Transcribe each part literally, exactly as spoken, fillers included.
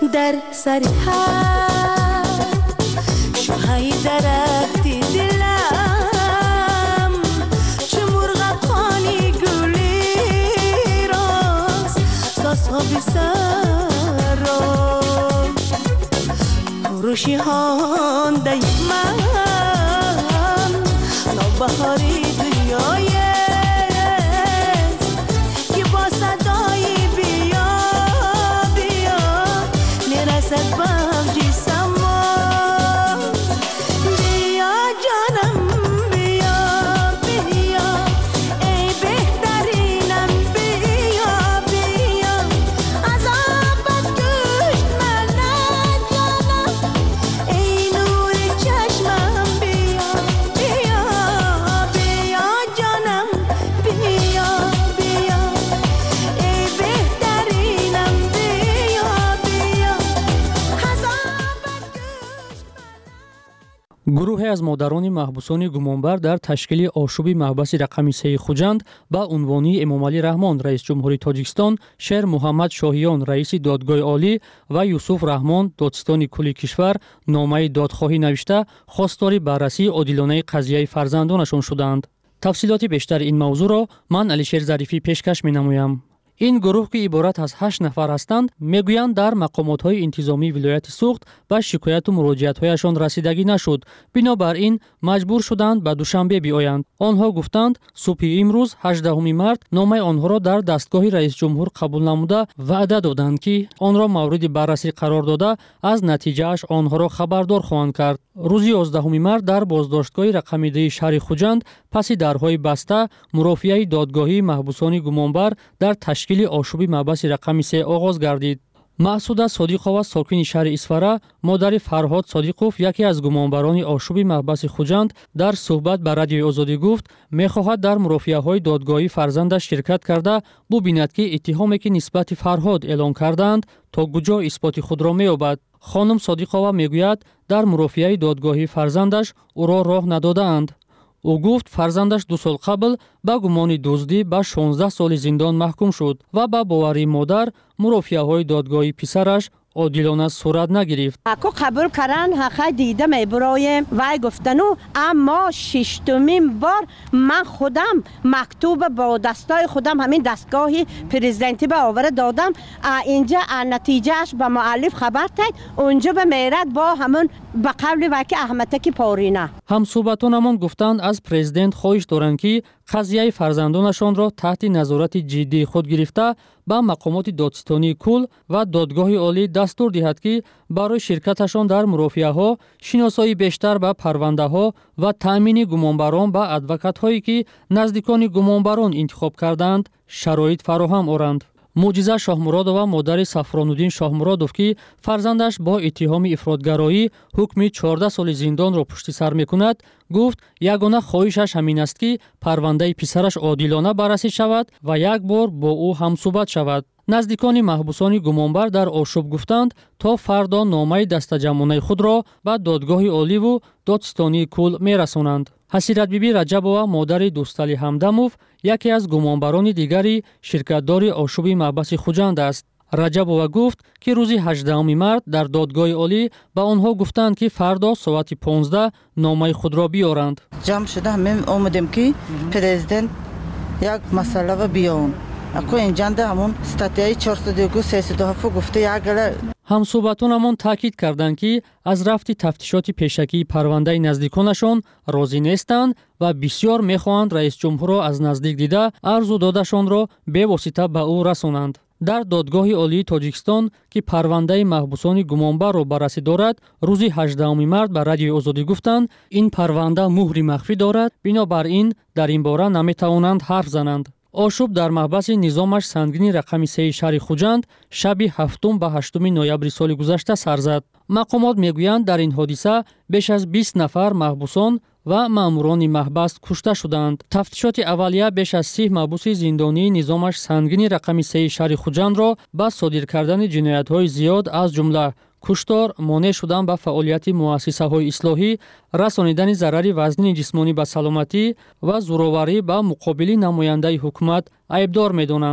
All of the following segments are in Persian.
در سر هر شوهای درختی دلم چه مرغابانی گلی راست ساسها بی سر روشی هانده من نوبهاری دنیای که با صدای بیا بیا میرسد بم جیسم بیا جانم بیا بیا ای بهترینم بیا بیا عذابت کشت من جانم ای نور چشمم بیا بیا بیا جانم بیا بیا ای بهترینم بیا بیا عذابت کشت گروهی از مادران محبوسان گمانبر در تشکیل آشوب محبس رقم سه خوجند با عنوان امامعلی رحمان رئیس جمهوری تاجیکستان، شیر محمد شاهیان رئیس دادگاه عالی و یوسف رحمان دادستان کلی کشور نامه دادخواهی نوشته خواستار بررسی عادلانه قضیه فرزندانشان شدند. تفصیلات بیشتر این موضوع را من علیشیر ظریفی پیشکش می‌نمایم. این گروه که عبارت از هشت نفر هستند میگویند در مقامات‌های انتظامی ولایت سوخت به شکایت و مراجعت‌هایشان رسیدگی نشد. بنابراین مجبور شدند به دوشنبه بیایند. آنها گفتند صبح امروز هجدهم مارس نامه آنها را در دستگاه رئیس جمهور قبول نموده وعده دادند که آن را مورد بررسی قرار داده از نتیجه‌اش آنها را خبردار خواهند کرد. روز یازدهم مارس در بازداشتگاه رقم ده شهر خوجند پس درهای بسته مرافعه دادگاهی محبوسان گمانبر در تشکیل آشوب محبس رقم سه آغاز گردید. محسوده صادقова ساکن شهر اسفاره مادر فرهاد صادقов یکی از گمانبران آشوب محبس خوجند در صحبت با رادیوی آزادی گفت می‌خواهد در مرافعه‌های دادگاهی فرزندش شرکت کرده ببیند که اتهامی که نسبت فرهاد اعلام کردند تا کجا اثبات خود را می‌یابد. خانم صادقова میگوید در مرافعه دادگاهی فرزندش او را راه ندادند. او گفت فرزندش دو سال قبل با گمان دزدی به شانزده سال زندان محکوم شد و با باوری مادر مرافعه‌های دادگاهی پسرش عادلانه صورت نگرفت. اکو قبول کردن حق دیدم برای وای گفتنو اما ششمین بار من خودم مکتوب با دستای خودم همین دستگاهی پرزیدنتی به آوره دادم اینجا نتیجهش به مؤلف خبر داد اونجا به میرد با همون به قبل وکی احمدکی پارینه. همصحبتانمان گفتند از پرزیدنت خواهش دارند که قضیه فرزندانشان را تحت نظارت جدی خود گرفته با مقامات دادستانی کل و دادگاه عالی دستور دهد که برای شرکتشان در مرافعه‌ها شناسایی بیشتر به پرونده ها و تأمین گمانبران به ادوکات هایی که نزدیکان گمانبران انتخاب کردند شرایط فراهم آورند. معجزه شاهمرادова مادر صفرانالدین شاهمرادов که فرزندش با اتهام افراطگرایی حکم چهارده سال زندان را پشت سر میکند گفت یگانه خواهشش همین است که پرونده پسرش عادلانه بررسی شود و یک بار با او همصحبت شود. نزدیکان محبوسان گمانبر در آشوب گفتند تا فردا نامه دستجمعانه خود را به دادگاه عالی و دادستانی کل میرسانند. حسیرت بیبی رجبова مادر دوستعلی همدمов یکی از گمانبران دیگری شرکتدار آشوب محبس خوجند است. رجبова گفت که روز هجدهم مارس در دادگاه عالی به آنها گفتند که فردا ساعت پانزده نامه خود را بیارند. جمع شده همه اومدیم که پرزیدنت یک مسئله و بیان. اکو اینجانده همون ستاتیای چهارصد و یک سیصد و هفت گفته یک همصحبتانمان تاکید کردند که از رفت تفتیشات پیشکی پرونده نزدیکانشان راضی نیستند و بسیار میخواهند رئیس جمهور را از نزدیک دیده عرض دادشان را به واسطه به او رسانند. در دادگاه عالی تاجیکستان که پرونده محبوسان گمانبر را بررسی دارد روز هجدهم مارس به رادیوی آزادی گفتند این پرونده مهر مخفی دارد بنابراین در این باره نمیتوانند حرف زنند. آشوب در محبس نظامش سنگین رقم سه شهر خوجند شب هفتم به هشتم نوامبر سال گذشته سر زد. مقامات میگویند در این حادثه بیش از بیست نفر محبوسان و ماموران محبس کشته شدند. تفتیشات اولیه بیش از سی محبوس زندانی نظامش سنگین رقم سه شهر خوجند را با صادر کردن جنایت‌های زیاد از جمله کشتار، مانع شدن به فعالیت مؤسسه‌های اصلاحی، رسانیدن ضرر وزنی جسمانی به سلامتی و زورآوری به مقابل نماینده حکومت ایبدار می‌دانند.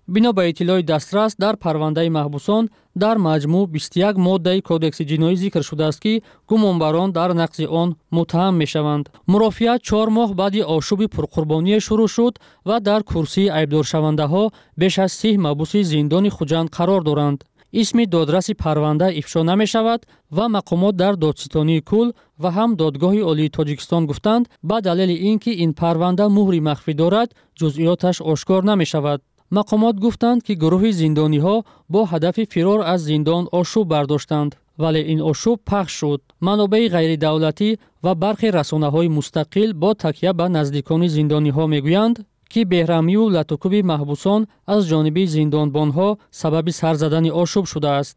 бино ба иттилои дастрас дар парвандаи маҳбусон дар маҷмӯъ бисту як моддаи кодекси ҷиноӣ зикр шудааст, ки гумонбарон дар нақзи он муттаҳам мешаванд. Мурофиат чор моҳ баъди ошуби пурқурбоние шурӯъ шуд ва дар курсии айбдоршавандаҳо беш аз сӣ маҳбуси зиндони Хуҷанд қарор доранд. исми додраси парванда ифшо намешавад ва мақомот дар додситонии кул ва ҳам додгоҳи олии Тоҷикистон гуфтанд, ба далели ин ки ин парванда муҳри махфӣ дорад, ҷузъиёташ ошкор намешавад. мақомот гуфтанд, ки гурӯҳи зиндониҳо бо ҳадафи фирор аз зиндон ошуб бардоштанд, вале ин ошуб пахш шуд. манобаи ғайридавлатӣ ва бархе расонаҳои мустақил бо такя ба наздикони зиндониҳо мегӯянд, ки беҳрамию латукуби маҳбусон аз ҷониби зиндонбонҳо сабаби сар задани ошуб шудааст.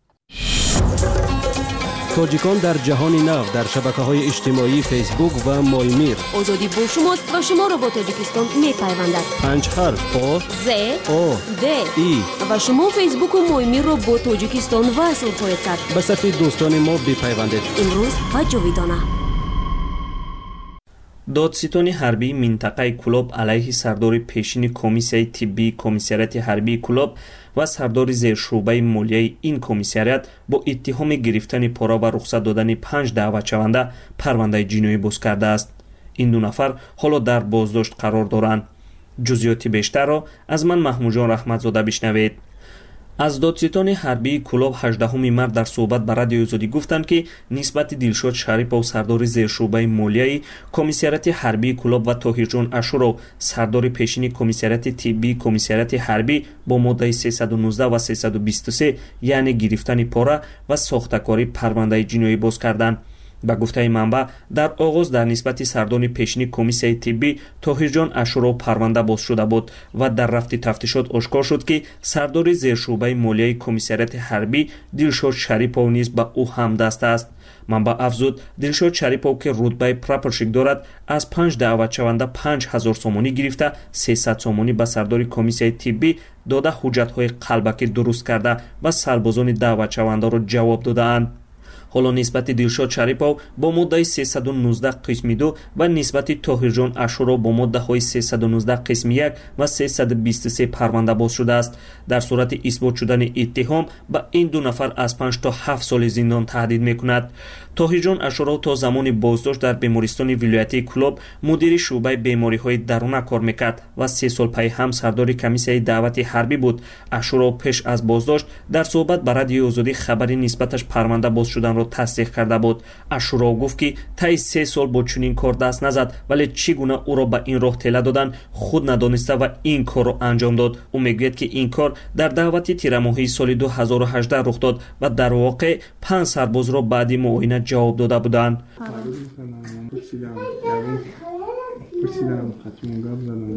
тоҷикон дар ҷаҳони нав дар шабакаҳои иҷтимоии фейсбук ва моимир. озодӣ бо шумост ва шуморо бо Тоҷикистон мепайвандад. панҷ ҳарф о з о д и ва шумо фейсбуку моимирро бо Тоҷикистон васл хоҳед кард. ба сафи дӯстони мо бипайвандед. имрӯз ва ҷовидона. додситони ҳарбии минтақаи Кӯлоб алайҳи сардори пешини комиссияи тиббии комиссарияти ҳарбии Кӯлоб ва сардори зершӯъбаи молияи ин комиссарият бо иттиҳоми гирифтани пора ва рухсат додани панҷ даъватшаванда парвандаи ҷиноӣ боз кардааст. ин ду нафар ҳоло дар боздошт қарор доранд. ҷузъиёти бештарро аз ман маҳмуҷон раҳматзода бишнавед. аз додситони ҳарбии Кӯлоб ҳаждаҳуми март дар суҳбат ба радиои Озодӣ гуфтанд, ки нисбати Дилшод Шарипов сардори зершӯъбаи молияи комиссарияти ҳарбии Кӯлоб ва Тоҳирҷон Ашуров сардори пешини комиссарияти тиббии комиссарияти ҳарбӣ бо моддаи сесаду нуздаҳ ва сесаду бисту се яъне гирифтани пора ва сохтакорӣ парвандаи ҷиноӣ боз карданд. ба гуфтаи манбаъ, дар оғоз дар нисбати сардори пешини комиссияи тиббӣ Тоҳирҷон Ашуров парванда боз шуда буд ва дар рафти тафтишот ошкор шуд, ки сардори зершӯъбаи молияи комиссарияти ҳарбӣ Дилшод Шарипов низ ба ӯ ҳамдаст аст. манбаъ афзуд, Дилшод Шарипов, ки рутбаи прапорщик дорад, аз панҷ даъватшаванда панҷ ҳазор сомонӣ гирифта сесад сомонӣ ба сардори комиссияи тиббӣ дода ҳуҷҷатҳои қалбакӣ дуруст карда ва сарбозони даъватшавандаро ҷавоб додаанд. ҳоло нисбати Дилшод Шарипов бо моддаи сесаду нуздаҳ қисми ду ва нисбати Тоҳирҷон Ашуров бо моддаҳои сесаду нуздаҳ қисми як ва сесаду бисту се парванда боз шудааст. дар сурати исбот шудани иттиҳом ба ин ду нафар аз панҷ то ҳафт соли зиндон таҳдид мекунад. Тоҳирҷон Ашуров то замони боздошт дар бемористони вилоятии Кӯлоб мудири шуъбаи бемориҳои даруна кор мекард ва се сол пай ҳам сардори комиссияи даъвати ҳарбӣ буд. Ашуров пеш аз боздошт дар суҳбат ба радиои Озодӣ хабари нисбаташ парванда боз шуданро тасдиқ карда буд. Ашуров гуфт, ки таи се сол бо чунин кор даст назад, вале чӣ гуна ӯро ба ин роҳ тела додан худ надониста ва ин корро анҷом дод. ӯ мегӯяд, ки ин кор дар даъвати тирамоҳии соли ду ҳазору ҳаждаҳ рух дод ва дар воқеъ панҷ сарбозро баъди муоина ҷавоб дода буданд. پرسیدم خطمون گاب زدم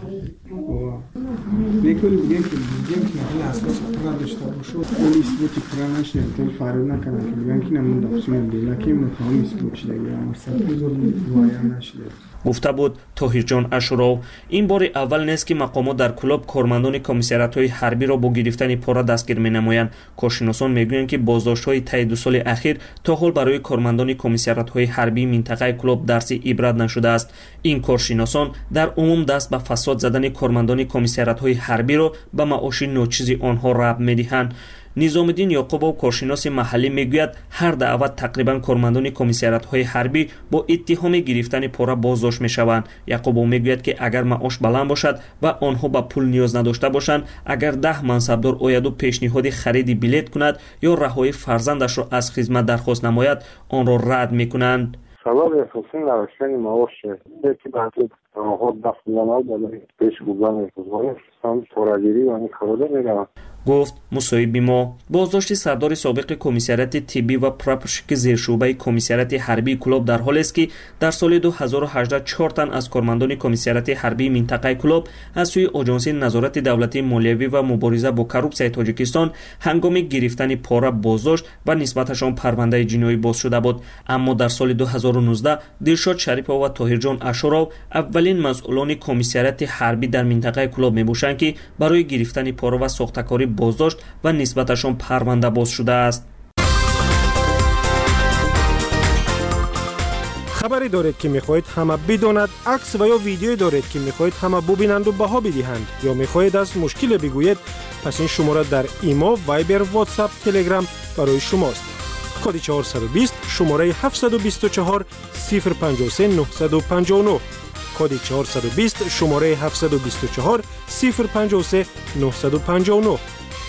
میکنیم بگیم که بگیم که این اساس پرا داشته باشه ولی اثباتی پرا نشه تل فرض نکنم که بگم که نمون دفسون دیگه که میخوام اثبات شده یا مثلا بزرگ وایا نشده гуфта буд Тоҳирҷон Ашуров. ин бори аввал нест, ки мақомот дар Кӯлоб кормандони комиссариятҳои ҳарбиро бо гирифтани пора дастгир менамоянд. Коршиносон мегӯянд, ки боздоштҳои таи ду соли ахир то ҳол барои кормандони комиссариятҳои ҳарбии минтақаи Кӯлоб дарси ибрат нашудааст. ин коршиносон дар умум даст ба фасод задани кормандони комиссариятҳои ҳарбиро ба маоши ночизи онҳо рабт медиҳанд. Низомиддин Ёқубов, коршиноси маҳаллӣ, мегӯяд ҳар даъват тақрибан кормандони комиссариятҳои ҳарбӣ бо иттиҳоми гирифтани пора боздошт мешаванд. Яқубов мегӯяд, ки агар маош баланд бошад ва онҳо ба пул ниёз надошта бошанд, агар даҳ мансабдор ояду пешниҳоди хариди билет кунад ё раҳои фарзандашро аз хизмат дархост намояд, онро рад мекунанд. сабаби асосӣ навиштани маоше ки баъди раҳо даст занал барои пеш бурдани ҳизбони порагирӣ ва никорода мераванд, гуфт мусоиби мо. Боздошти сардори собиқи комиссарияти тиббӣ ва прапорщики зершӯъбаи комиссарияти ҳарбии Кӯлоб дар ҳолест, ки дар соли ду ҳазору ҳаждаҳ чор тан аз кормандони комиссарияти ҳарбии минтақаи Кӯлоб аз сӯи оҷонсии назорати давлатии молиявӣ ва мубориза бо коррупсияи Тоҷикистон ҳангоми гирифтани пора боздошт ва нисбаташон парвандаи ҷиноӣ боз шуда буд. аммо дар соли ду ҳазору нуздаҳ Дилшод Шарипов ва Тоҳирҷон Ашуров аввалин масъулони комиссарияти ҳарбӣ дар минтақаи Кӯлоб мебошанд, ки барои гирифтани пора ва сохтакорӣ боздошт ва нисбаташон парванда боз шудааст. хабаре доред ки мехоҳед ҳама бидонад, акс ва ё видеое доред ки мехоҳед ҳама бубинанду баҳо бидиҳанд ё мехоҳед аз мушкиле бигӯед, پس این شماره در ایما، وایبر، واتساپ، تلگرام برای شماست. کد چهارصد و بیست شماره هفتصد و بیست و چهار صفر پنجاه و سه نهصد و پنجاه و نه. کد چهارصد و بیست شماره هفتصد و بیست و چهار صفر پنجاه و سه نهصد و پنجاه و نه.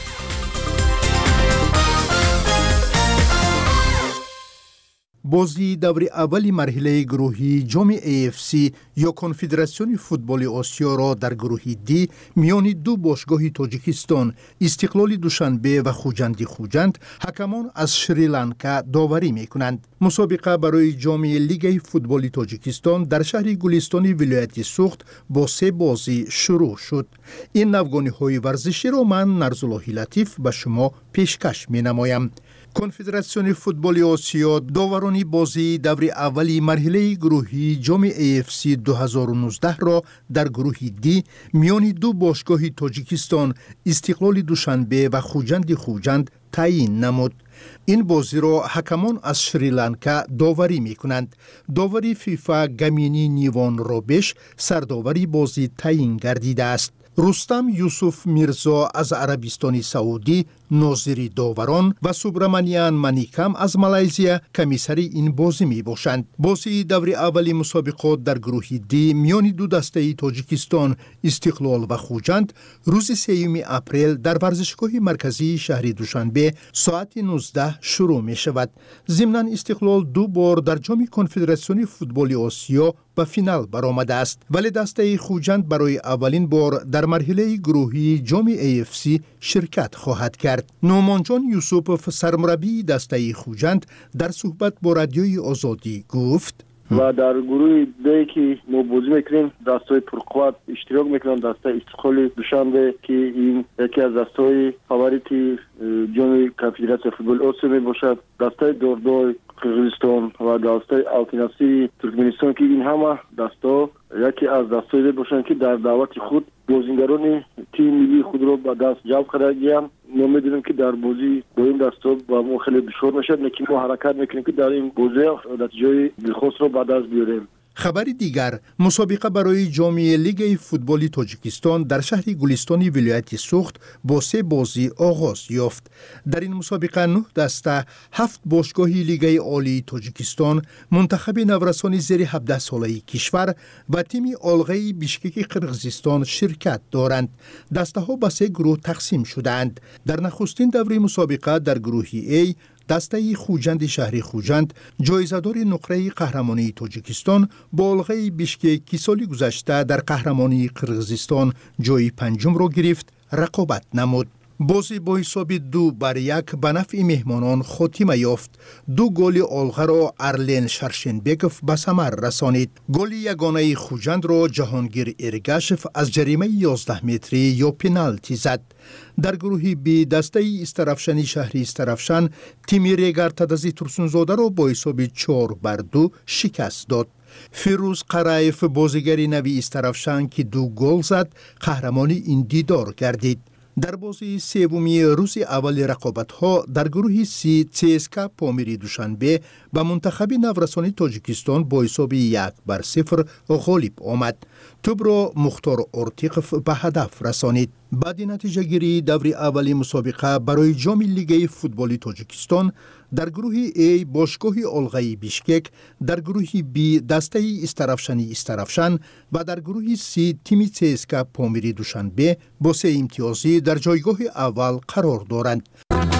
بازی دور اول مرحله گروهی جام ای اف سی یا کنفدراسیون فوتبال آسیا را در گروه دی میان دو باشگاه تاجیکستان استقلال دوشنبه و خوجند خوجند حکمان از شریلانکا داوری میکنند. مسابقه برای جام لیگ فوتبال تاجیکستان در شهر گلستان ولایت سوخت با سه بازی شروع شد. این نوگانی های ورزشی را من نرزاللهی لطیف به شما پیشکش می نمایم. کنفدراسیون فوتبال آسیا داورانی بازی دور اولی مرحله گروهی جام ای اف سی دو هزار و نوزده را در گروه دی میان دو باشگاه تاجیکستان استقلال دوشنبه و خوجند خوجند تعیین نمود. این بازی را حکمان از شریلانکا داوری می کنند. داوری فیفا گمینی نیوان رابش سرداوری بازی تعیین گردیده است. رستم یوسف میرزا از عربستان سعودی ناظر داوران و سوبرامانیان منیکم از مالزیا کمیسری این بازی می باشند. بازی دور اولی مسابقات در گروه دی میان دو دسته تاجیکستان استقلال و خوجند روز سوم اپریل در ورزشگاه مرکزی شهر دوشنبه ساعت نوزده شروع می شود. ضمناً استقلال دو بار در جام کنفدراسیون فوتبال آسیا به فینال برآمده است، ولی دسته خوجند برای اولین بار در مرحله گروهی جام ای اف سی شرکت خواهد کرد. نومانجان یوسف سرمربی دسته خوجند در صحبت با رادیوی آزادی گفت و در گروه دی که ما بازی میکنیم دستای پرقوت اشتراک میکنن دسته استقلال دوشنبه که این یکی از دستای فاوریت جام کنفدراسیون فوتبال آسیا می باشد، دسته دوردوی قرقیزستان و دسته آلتیناسی ترکمنستان که این همه دستا یکی از دستایی باشند که در دعوت خود بازیگران تیم ملی خود را به دست جلب کردند. ما می‌دونیم که در بازی با این دستا با ما خیلی دشوار میشه، لیکن ما حرکت میکنیم که در این بازی نتیجه دلخواست را به دست بیاریم. خبر دیگر، مسابقه برای جام لیگ فوتبال تاجیکستان در شهر گلستان ولایت سوخت با سه بازی آغاز یافت. در این مسابقه نه دسته هفت باشگاه لیگ عالی تاجیکستان، منتخب نورسان زیر هفده ساله کشور و تیم آلغای بیشکک قرقیزستان شرکت دارند. دسته ها به سه گروه تقسیم شدند. در نخستین دوره مسابقه در گروه ای دسته خوجند شهر خوجند جایزه‌دار نقره قهرمانی تاجیکستان با الغای بیشکک که سال گذشته در قهرمانی قرقیزستان جای پنجم را گرفت رقابت نمود. بازی با حساب دو بر یک به نفع مهمانان خاتمه یافت. دو گل آلغا را ارلن شرشنبکف به ثمر رسانید. گل یگانه خوجند را جهانگیر ارگاشف از جریمه یازده متری یا پنالتی زد. در گروه بی دسته استرافشانی شهری استرافشان تیم ریگر تدزی ترسونزاده را با حساب چهار بر دو شکست داد. فیروز قرایف بازیگر نوی استرافشان که دو گل زد قهرمانی این دیدار گردید. در بازی سومی روز اول رقابت‌ها در گروه سی چسکا پامیری دوشنبه به منتخب نورسان تاجیکستان با حساب یک بر صفر غالب آمد. توپ را مختار ارتیقف به هدف رسانید. بعد نتیجه گیری دور اولی مسابقه برای جام لیگ فوتبال تاجیکستان در گروه ای باشگاه آلغای بیشکک، در گروه بی دسته استرافشانی استرافشان و در گروه سی تیم چسکا پامیری دوشنبه با سه امتیازی در جایگاه اول قرار دارند.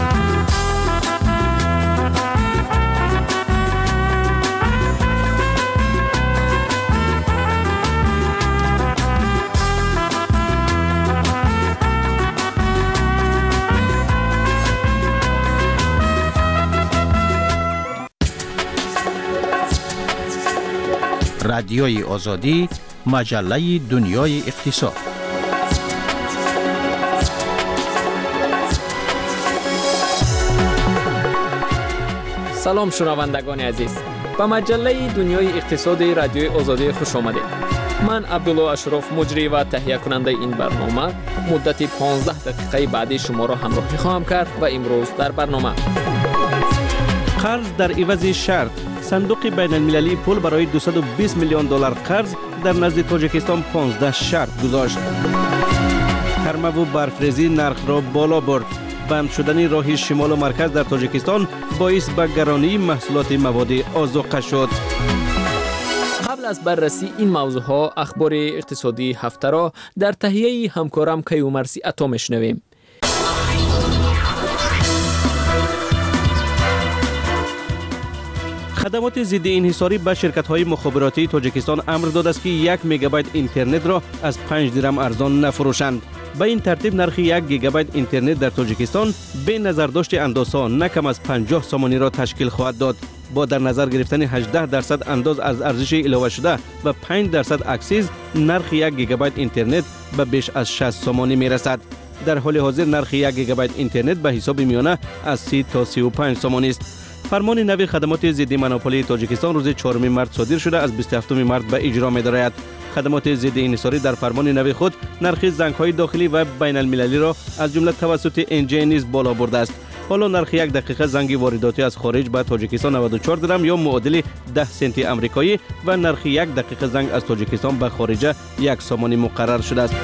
رادیوی آزادی، مجله دنیای اقتصاد. سلام شنوندگان عزیز، به مجله دنیای اقتصاد رادیوی آزادی خوش آمدید. من عبدالله اشرف مجری و تهیه کننده این برنامه مدت پانزده دقیقه بعدی شما را همراهی خواهم کرد و امروز در برنامه قرض در عوض شرط، صندوق بین المللی پول برای دویست و بیست میلیون دلار قرض در نزد تاجیکستان پانزده شرط گذاشت. گرما و برفریزی نرخ را بالا برد. بند شدن راه شمال و مرکز در تاجیکستان باعث به گرانی محصولات مواد آذوقه شد. قبل از بررسی این موضوع ها اخبار اقتصادی هفته را در تهیه همکارم کیومرثی عطا میشنویم. خدمات ضد انحصاری به شرکت‌های مخابراتی تاجیکستان امر داده است که یک مگابایت اینترنت را از پنج درم ارزان نفروشند. به این ترتیب نرخ یک گیگابایت اینترنت در تاجیکستان به نظرداشت اندازها نه کم از پنجاه سامانی را تشکیل خواهد داد. با در نظر گرفتن هجده درصد انداز از ارزش علاوه شده و پنج درصد اکسیز، نرخ یک گیگابایت اینترنت به بیش از شصت سامانی می رسد. در حال حاضر نرخ یک گیگابایت اینترنت به حساب میانه از سی تا سی و پنج سامانی است. فرمان نوی خدمات ضد مونوپولی تاجیکستان روز چهارم مارس صادر شده از بیست و هفتم مارس به اجرا می‌دارد. خدمات ضد انحصاری در فرمان نوی خود نرخ زنگ‌های داخلی و بین المللی را از جمله توسط انجی نیز بالا برده است. حالا نرخ یک دقیقه زنگ وارداتی از خارج به تاجیکستان نود و چهار درم یا معادل ده سنت آمریکایی و نرخ یک دقیقه زنگ از تاجیکستان به خارج یک سامانی مقرر شده است.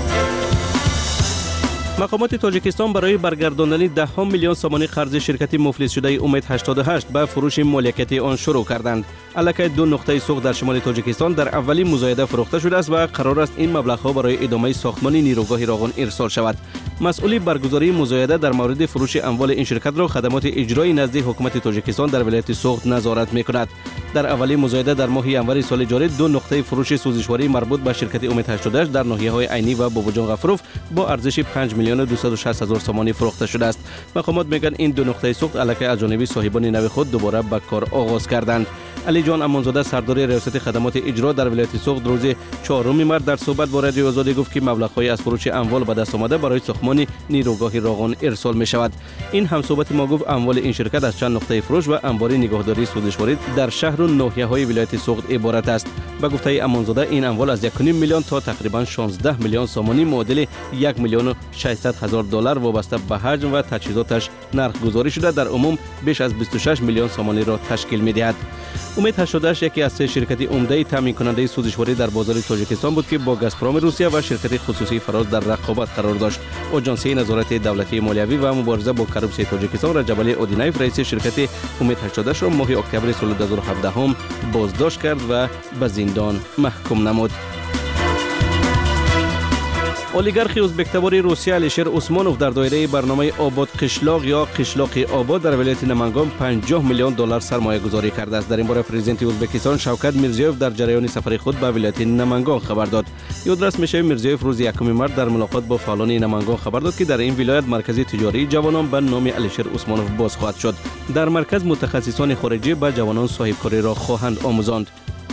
مقامات تاجیکستان برای برگرداندن ده میلیون سامانی قرض شرکت مفلس شده امید هشتاد و هشت به فروش مالکیت آن شروع کردند. الکی دو نقطه سوخت در شمال تاجیکستان در اولین مزایده فروخته شده است و قرار است این مبلغ‌ها برای ادامه ساختمان نیروگاه راغون ارسال شود. مسئول برگزاری مزایده در مورد فروش اموال این شرکت را خدمات اجرایی نزد حکومت تاجیکستان در ولایت سوخت نظارت می‌کند. در اولین مزایده در ماه انور سال جاری دو نقطه فروش سوزشواری مربوط به شرکت امید هشتاد و هشت در ناحیه‌های عینی و باباجان غفروف با ارزش پنج میلیون و دویست و شصت هزار سامانی فروخته شده است. مقامات میگن این دو نقطه سوخت الکی از جانب صاحبان نو خود دوباره به کار آغاز کردند. علی جان امانزاده سردار ریاست خدمات اجرا در ولایت سوخت روز چهارم مارس در صحبت با رادیو آزادی گفت که مبلغ‌های از فروش اموال به دست آمده برای ساختمان نیروگاه راغون ارسال می شود. این همصحبت ما گفت اموال این شرکت از چند نقطه فروش و انبار نگهداری سوزشواری در شهر و ناحیه‌های ولایت سوخت عبارت است. به گفته امانزاده این اموال از یک و نیم میلیون تا تقریبا شانزده میلیون سامانی معادل یک میلیون و ششصد هزار دلار وابسته به حجم و تجهیزاتش نرخ گذاری شده در عموم بیش از بیست و شش میلیون سامانی را تشکیل می دهد. امید هشتاد و هشت یکی از سه شرکت عمده تامین کننده سوزشواری در بازار تاجیکستان بود که با گازپروم روسیه و شرکت خصوصی فراز در رقابت قرار داشت. آژانسی نظارت دولتی مالیوی و مبارزه با کروپسی تاجیکستان رجب علی اودینایف رئیس شرکت امید هشتاد و هشت را ماه اکتبر سال دو هزار و هفده هم بازداشت کرد و به زندان محکوم نمود. اولیگارخ ازبک‌تبار روسیه علیشیر عثمانوف در دایره برنامه آباد قشلاق یا قشلاق آباد در ولایت نمنگان پنجاه میلیون دلار سرمایه گذاری کرده است. در این باره پرزیدنت ازبکستان شوکت میرزیوف در جریان سفر خود به ولایت نمنگان خبر داد. یادرس میشه میرزیوف روز یکم مارس در ملاقات با فعالان نمنگان خبر داد که در این ولایت مرکز تجاری جوانان به نام علیشیر عثمانوف باز خواهد شد. در مرکز متخصصان خارجی به جوانان صاحبکاری را خواهند آموزاند.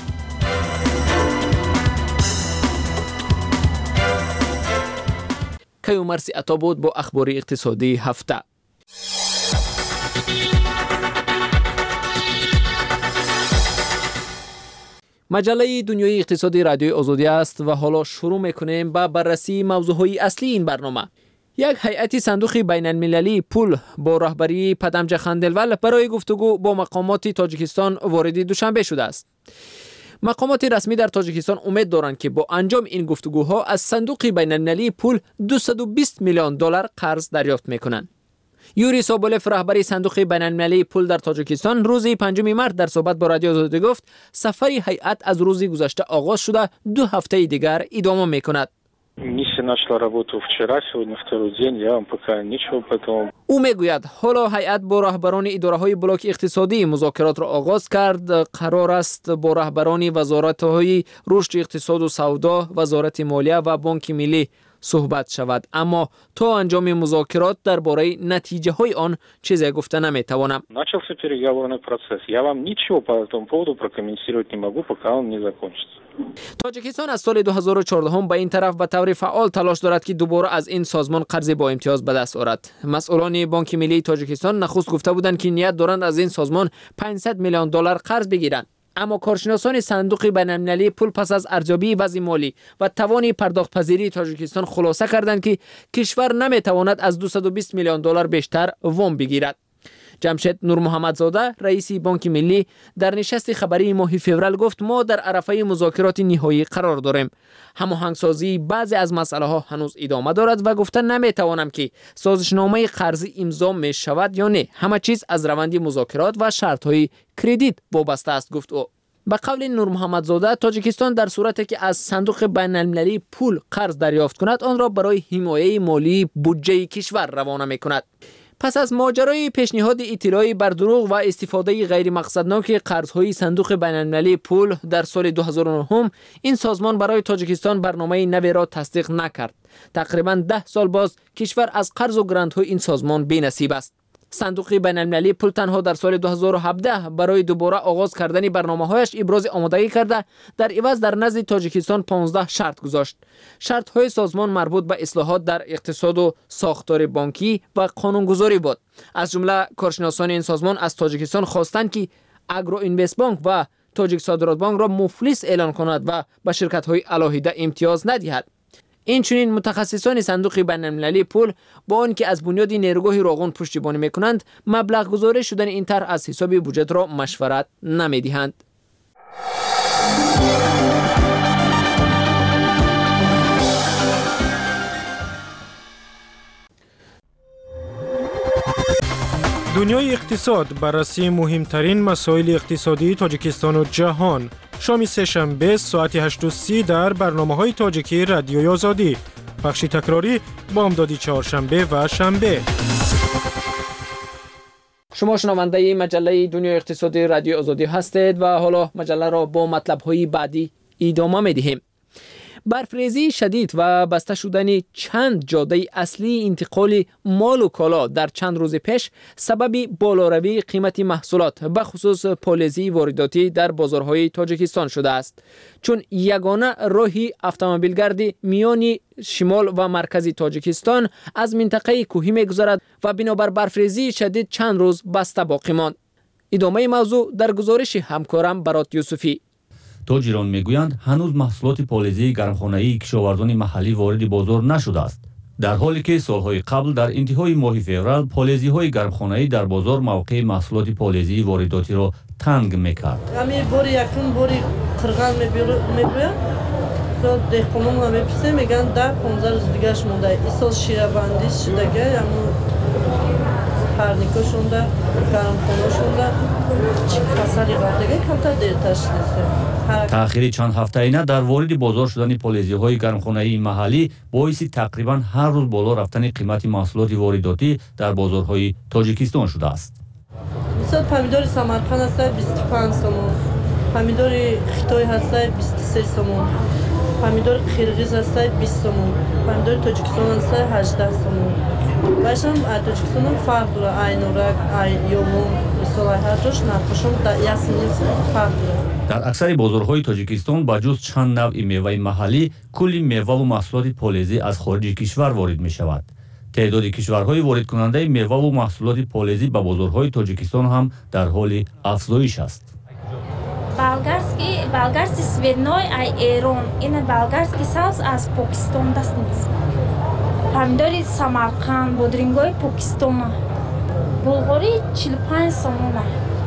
کیومرثی عطا بود با اخبار اقتصادی هفته. مجله دنیای اقتصادی رادیوی آزادی است و حالا شروع میکنیم با بررسی موضوعهای اصلی این برنامه. یک هیئت صندوق بین المللی پول با رهبری پدمج خندلول برای گفتگو با مقامات تاجیکستان وارد دوشنبه شده است. مقامات رسمی در تاجیکستان امید دارند که با انجام این گفتگوها از صندوق بین المللی پول دویست و بیست میلیون دلار قرض دریافت میکنند. یوری سابولف رهبری صندوق بین المللی پول در تاجیکستان روز پنجم مارس در صحبت با رادیو آزادی گفت سفر هیئت از روز گذشته آغاز شده دو هفته دیگر ادامه میکند. Миссия начала работу вчера, сегодня второй день, я вам пока ничего потом. او میگوید حالا هیئت با رهبران اداره‌های بلاک اقتصادی مذاکرات را آغاز کرد. قرار است با رهبران وزارت‌های رشد اقتصاد و سودا، وزارت مالیه و بانک ملی صحبت شود، اما تا انجام مذاکرات درباره نتیجه های آن چیزی گفته نمیتوانم. Начался переговорный процесс. Я вам ничего по этому поводу прокомментировать не могу, пока он не закончится. تاجیکستان از سال دو هزار و چهارده هم به این طرف به طور فعال تلاش دارد که دوباره از این سازمان قرض با امتیاز به دست آورد. مسئولان بانک ملی تاجیکستان نخست گفته بودند که نیت دارند از این سازمان پانصد میلیون دلار قرض بگیرند. اما کارشناسان صندوق بین‌المللی پول پس از ارزیابی وضع مالی و توان پرداخت پذیری تاجیکستان خلاصه کردند که کشور نمیتواند از دویست و بیست میلیون دلار بیشتر وام بگیرد. جمشید نور محمدزاده رئیس بانک ملی در نشست خبری ماه فوریه گفت ما در عرصه مذاکرات نهایی قرار داریم. هماهنگسازی بعضی از مسئله ها هنوز ادامه دارد و گفته نمیتوانم که سازشنامه قرضی امضا می شود یا نه. همه چیز از روند مذاکرات و شرط های کردیت وابسته است گفت او. به قول نور محمدزاده تاجیکستان در صورتی که از صندوق بین المللی پول قرض دریافت کند آن را برای حمایت مالی بودجه کشور روانه می کند. پس از ماجرای پیشنهاد اطلاعی بر دروغ و استفاده غیر مقصدناک قرض‌های صندوق بین المللی پول در سال دو هزار و نه این سازمان برای تاجیکستان برنامه نوی را تصدیق نکرد. تقریباً ده سال باز کشور از قرض و گرانت‌های این سازمان بی‌نصیب است. صندوق بین المللی پول تنها در سال دو هزار و هفده برای دوباره آغاز کردن برنامه‌هایش ابراز آمادگی کرده در عوض در نزد تاجیکستان پانزده شرط گذاشت. شرط‌های سازمان مربوط به اصلاحات در اقتصاد و ساختار بانکی و قانونگذاری بود. از جمله کارشناسان این سازمان از تاجیکستان خواستند که اگرو اینوست بانک و تاجیک صادرات بانک را مفلس اعلان کند و به شرکت‌های علاهیده امتیاز ندهد. این چنین متخصصان صندوق بین المللی پول با آنکه از بنیاد نیروگاه راغون پشتیبانی میکنند مبلغ گذاری شدن این طرح از حساب بودجه را مشورت نمیدهند. دنیای اقتصاد بررسی مهمترین مسائل اقتصادی تاجیکستان و جهان. شام سه‌شنبه ساعت هشت و سی در برنامه‌های تاجیکی رادیوی آزادی. بخش تکراری بامداد چهارشنبه و شنبه. شما شنونده مجله دنیای اقتصادی رادیو آزادی هستید و حالا مجله را با مطلب‌های بعدی ادامه می‌دهیم. برفریزی شدید و بسته شدن چند جاده اصلی انتقال مال و کالا در چند روز پیش سبب بالاروی قیمت محصولات به خصوص پالیزی وارداتی در بازارهای تاجیکستان شده است، چون یگانه راهی اتومبیلگردی میان شمال و مرکزی تاجیکستان از منطقه کوهی می‌گذرد و بنابر برفریزی شدید چند روز بسته باقی ماند. ادامه موضوع در گزارش همکارم برات یوسفی. تاجران میگویند هنوز محصولات پالیزی گرمخانه‌ای کشاورزان محلی وارد بازار نشده است، در حالی که سالهای قبل در انتهای ماه فوریه پالیزی‌های گرمخانه‌ای در بازار موقع محصولات پالیزی وارداتی را تنگ می‌کرد. همین باری یکون باری قرغان می‌گویند سال دهقانان ما می‌پرسه میگن ده پانزده روز دیگه‌اش مونده. این سال شیره‌بندی شده اما پرنیکا شونده گرمخانه شونده چی کسری قاطعه کمتر دیرتر شده. تأخیر چند هفته اینه در وارد بازار شدن پالیزی‌های گرمخانه‌ای محلی باعث تقریباً هر روز بالا رفتن قیمت محصولات وارداتی در بازارهای تاجیکستان شده است. مثلا پمیدور سمرقند هست بیست و پنج سومون، پمیدور خیتای هست بیست و سه سومون، پمیدور قرغیز هست بیست سومون، پمیدور تاجیکستان هست هجده سومون. باشم تاجیکستان فرق داره، عینورک، ایومون، مثلا هر جاش نرخشون در یاسمین فرق داره. در اکثر بازارهای تاجیکستان با جز چند نوع میوه محلی کلی میوه و محصولات پالیزی از خارج کشور وارد می شود. تعداد کشورهای وارد کننده میوه و محصولات پالیزی به بازارهای تاجیکستان هم در حال افزایش است. Болгарский, болгарский свиной ай Эрон. Ин болгарский соус аз Покистон даст нест. Помидори Самарқанд, бодрингои Покистон. Булғори чил و پنج сомона.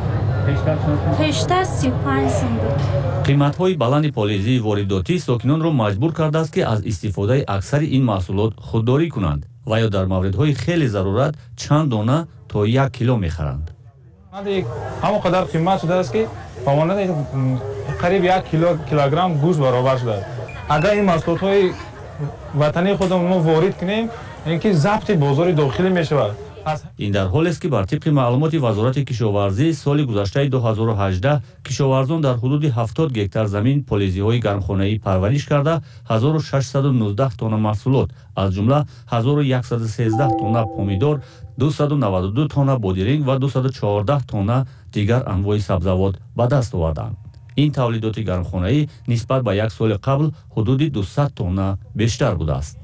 Пештар سی و پنج сом буд. قیمت‌های بلند پالیزی وارداتی ساکنان را مجبور کرده است که از استفاده اکثر این محصولات خودداری کنند و یا در موردهای خیلی ضرورت چند دانه تا یک کیلو می‌خرند. همون قدر قیمت شده است که پامانه قریب یک کیلو کیلوگرم گوشت برابر شده. اگر این محصولات وطنی خودمون ما وارد کنیم اینکه ضبط بازار داخلی میشود. این در حالی است که بر طبق معلومات وزارت کشاورزی سال گذشته دو هزار و هجده کشاورزان در حدود هفتاد گکتار زمین پالیزی‌های گرمخانه‌ای پرورش کرده هزار و ششصد و نوزده تن محصولات از جمله هزار و صد و سیزده تن پامیدور، دویست و نود و دو تن بادرنگ و دویست و چهارده تن دیگر انواع سبزیجات به دست آوردند. این تولیدات گرمخانه‌ای نسبت به یک سال قبل حدود دویست تن بیشتر بوده است.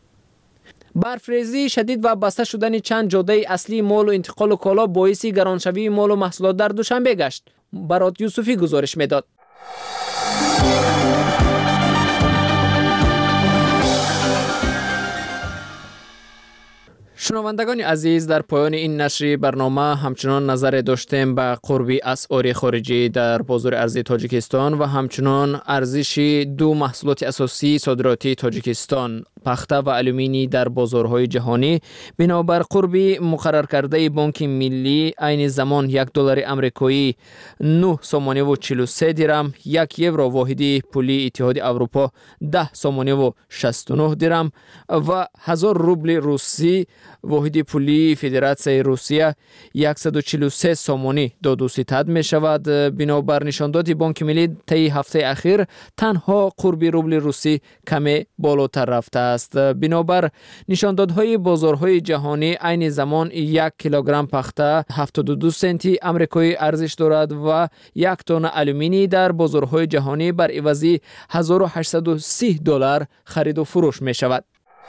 برفریزی شدید و بسته شدن چند جاده اصلی مال و انتقال و کالا باعث گرانشوی مال و محصولات در دوشنبه گشت. برات یوسفی گزارش میداد. شنوندگان عزیز، در پایان این نشر برنامه همچنان نظر داشتیم به قرب اسعار خارجی در بازار ارزی تاجیکستان و همچنان ارزش دو محصولات اساسی صادراتی تاجیکستان، پخته و آلومینی در بازارهای جهانی. بنابر قرب مقرر کرده بانک ملی، عین زمان یک دلار آمریکایی نه سومانی و چهل و سه درم، یک یورو واحدی پولی اتحاد اروپا ده سومانی و شصت و نه درم و هزار روبل روسی واحدی پولی فدراسیون روسیه صد و چهل و سه سومانی داد و ستد می شود. بنابر نشانداد بانک ملی طی هفته اخیر تنها قرب روبل روسی کمی بالاتر رفته است. بنابر نشاندادهای بازارهای جهانی، عین زمان یک کیلوگرم پخته هفتاد و دو سنتی آمریکایی ارزش دارد و یک تن آلومینی در بازارهای جهانی بر عوض هزار و هشتصد و سی دلار خرید و فروش می شود.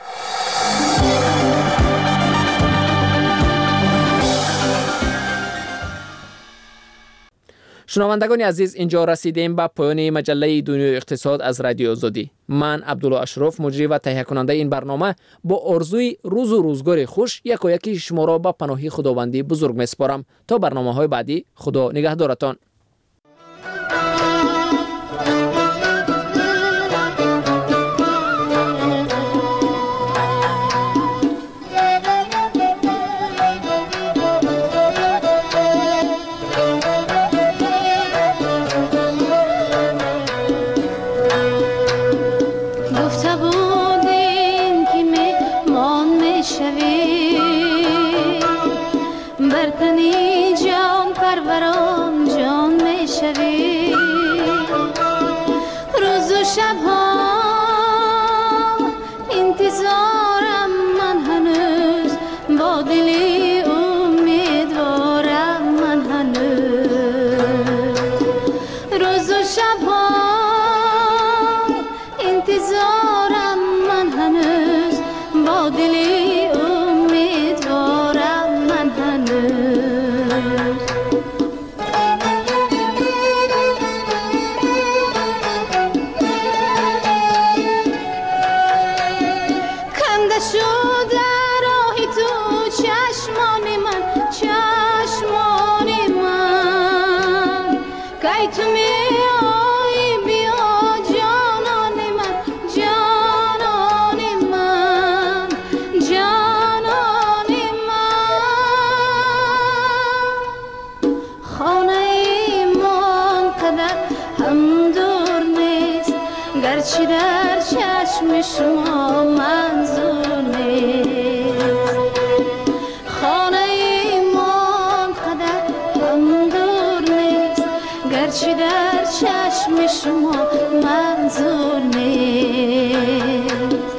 شنوندگان عزیز، اینجا رسیدیم به پایان مجله دنیای اقتصاد از رادیو آزادی. من عبدالله اشرف، مجری و تهیه کننده این برنامه، با آرزوی روز و روزگار خوش یک و یکی شما را به پناهی خداوندی بزرگ میسپارم. تا برنامه‌های بعدی، خدا نگهدارتان. گرچه در چشم شما منظور نیست، خانه ایمان قدر هم دور نیست، گرچه در چشم شما منظور نیست.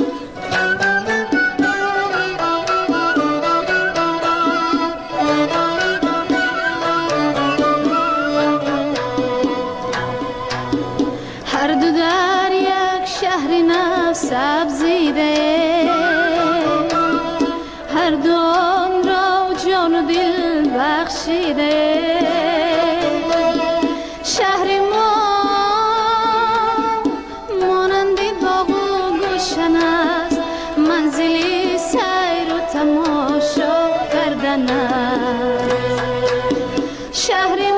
هر دو در یک شهر نفس ابزیده، هر دو آن را جان و دل بخشیده. شهر ما مانند باغ و گلشن است، منزلی سیر و تماشا کردن است. شهر